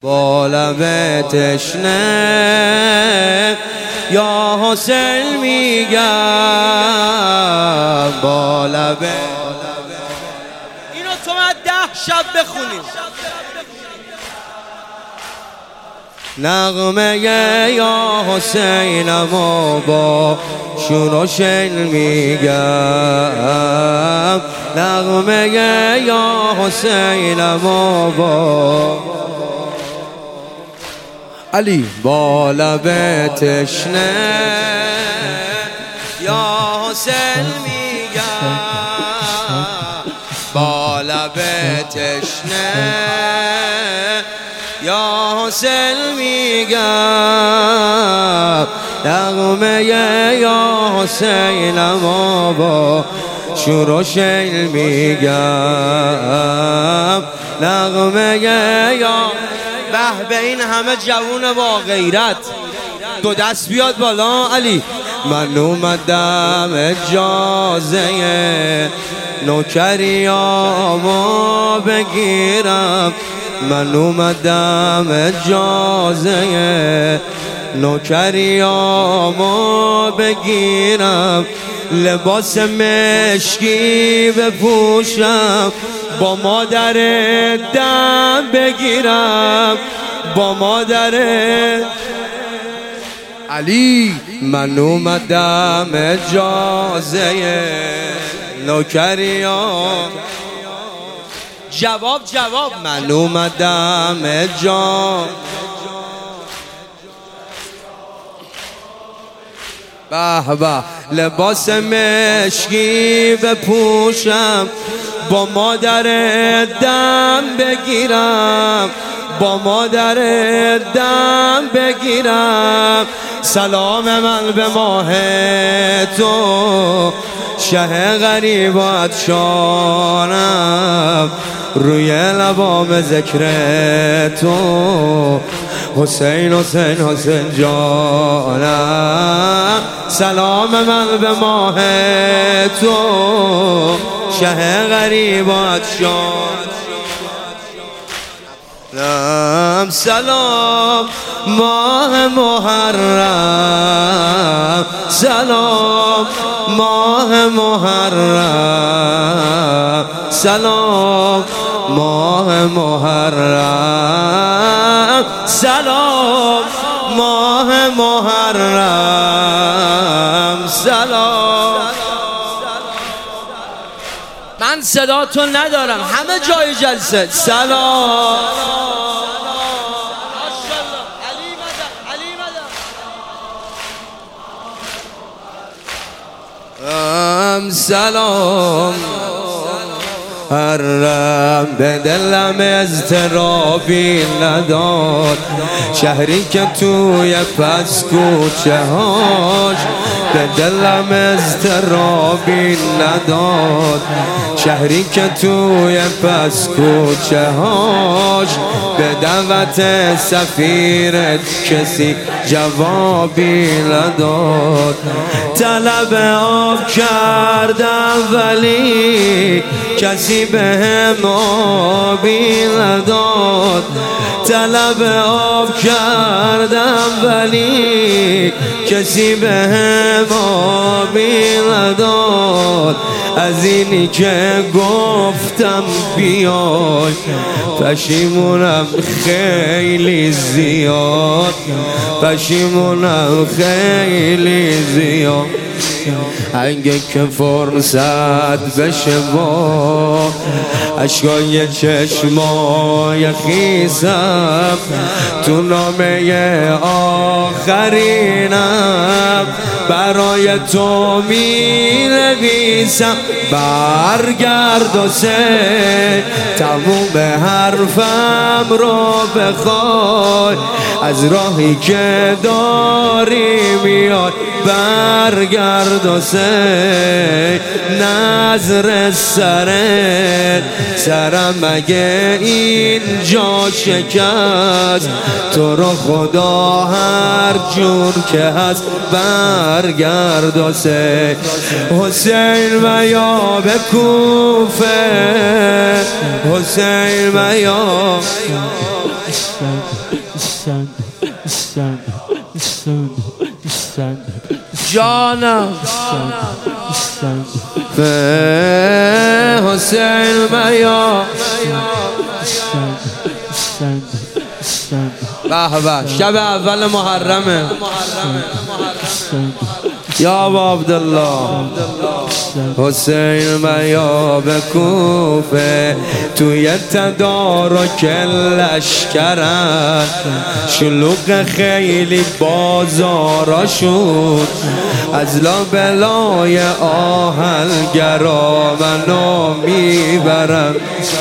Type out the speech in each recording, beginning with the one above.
با لب تشنه یا حسین میگم، با لب اینو تو من 10 شب بخونیم. نغمه یا حسینمو با شروشن میگم، نغمه یا حسینمو با علی با لب تشنه یا حسین میگم، با لب تشنه یا حسین میگم، نغمه یا حسینمو با شروشن میگم، نغمه یا به به این همه جوون با غیرت دو دست بیاد بالا. علی من اومدم اجازه نوکریامو بگیرم، من اومدم اجازه نوکریامو بگیرم، لباس مشکی بپوشم، با مادر دم بگیرم، با مادر علی من اومدم اجازه نوکریام جواب من اومدم اجازه به به لباس مشکی بپوشم، با مادر دم بگیرم، با مادر دم بگیرم، سلام من به ماه تو شه غریبات شانم، روی لبام ذکر تو حسین حسین حسین جانم، سلام من به ماه تو شه غریبات شانم، سلام ماه محرم، سلام ماه محرم، سلام ماه محرم، سلام ماه محرم، سلام. من صداتون ندارم همه جای جلسه. سلام سلام حرم به دلم اضطرابی نداد، شهری که توی پس کوچه هاش به دلم اضطرابی نداد، شهری که توی پس کوچه هاش به دعوت سفیرت کسی جوابی نداد، طلب آب کردم ولی کسی بهم آبی نداد، طلب آب کردم ولی کسی بهم آبی نداد، از اینی که گفتم بیای پشیمونم خیلی زیاد، پشیمونم خیلی زیاد، اگه که فرصت بشه با اشکای چشمای خیسم تو نامه آخرینم برای تو می نویسم، برگرد و سه تموم حرفم رو بخوای، از راهی که داری میاد برگرد و سه نظر سرم اگه اینجا شکست، تو رو خدا هر جور که هست برگرد و سه حسین و یا به کوفه، حسین و یا جانم به حسین بیا به به شب اول محرمه یا ابا عبدالله حسین بیا به کوفه توی تدارک لشکرن شلوغ خیلی بازارا شد از لابلای آهنگرا منو میبرن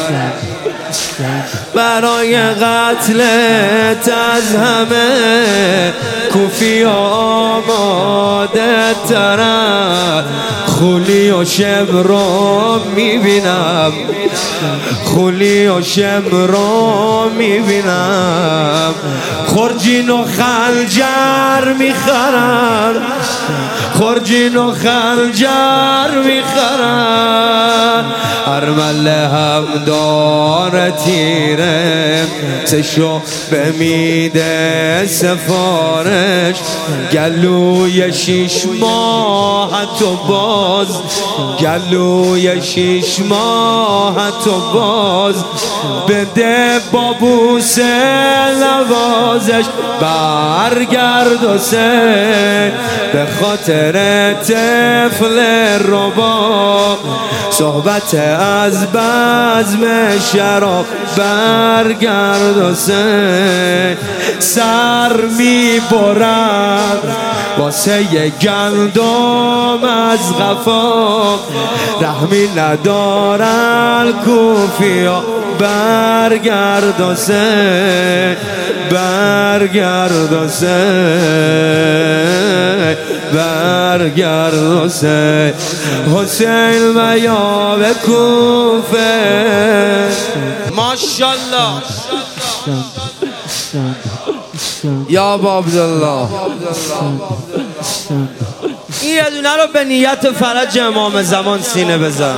برای قتلت از همه کوفی آماده ترن خولی و شم رو میبینم خولی و شم رو میبینم خرجین و خنجر میخرن خرجین و خنجر میخرن ارمل هم داره تیره سشو به میده سفارش گلوی 6 ماه تو باز گلوی 6 ماه تو باز بده بابوس نوازش برگرد و سه به خاطر طفل ربا صحبت از بزم شراب برگرد و سه سر میبرد واسه گندم از غفا رحمی ندارن کوفیا برگرد و سه برگرد و سه برگرد و سه حسین و یا به کوفه ماشاءالله یا ابا عبدالله این یه دونه رو به نیت فرج امام زمان سینه بزن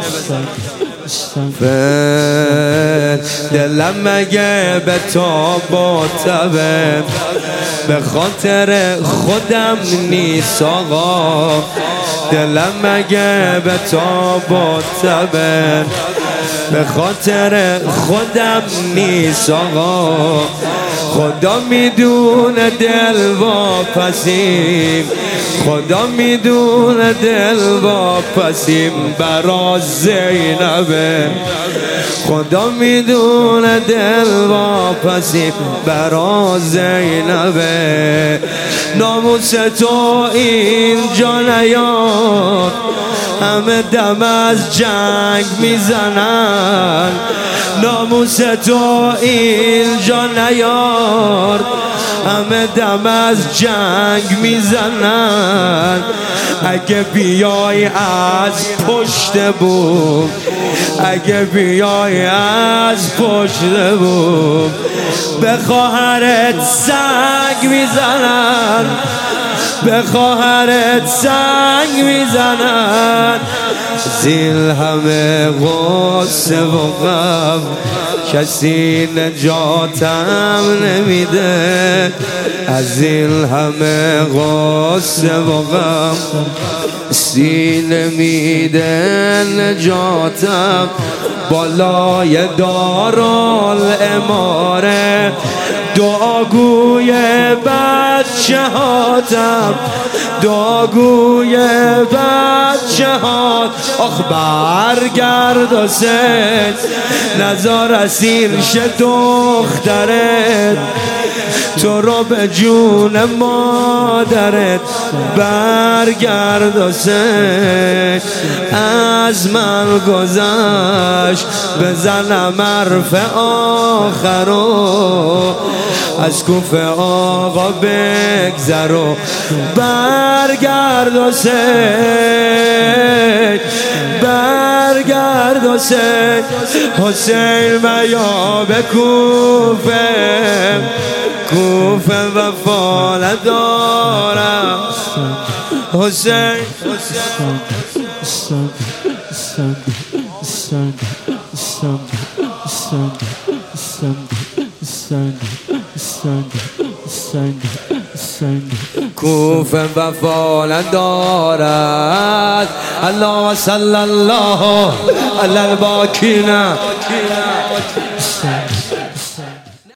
دلم مگه به تو باتبه به خاطر خودم نیست آقا دلم مگه به تو باتبه به خاطر خودم نیست آقا خدا میدونه دل واپسیم خدا میدونه دل واپسیم برا زینبه خدا میدونه دل واپسیم برا زینبه ناموس تو اینجا نیاد همه دم از جنگ میزنن ناموس تو اینجا نیار همه دم از جنگ میزنن اگه بیای از پشت بوم اگه بیای از پشت بوم به خواهرت سنگ میزنن به خواهرت سنگ میزنن زیل همه غصه و غم کسی نجاتم نمیده از این همه غصه و غم کسی نمیده نجاتم بالای دارالاماره دعاگوی بچه هاتم دعاگوی بچه هات آخ برگرد و ست نزار اسیر شه دخترت تو رو به جون مادرت برگرد و ست از من گذشت بزنم حرف آخرو از کوفه آقا بگذر و برگرد و ست برگرد و ست حسین و یا به کوفه کوفه وفا ندارم حسین کوفه وفا ندارد الله صلی الله علی الباکین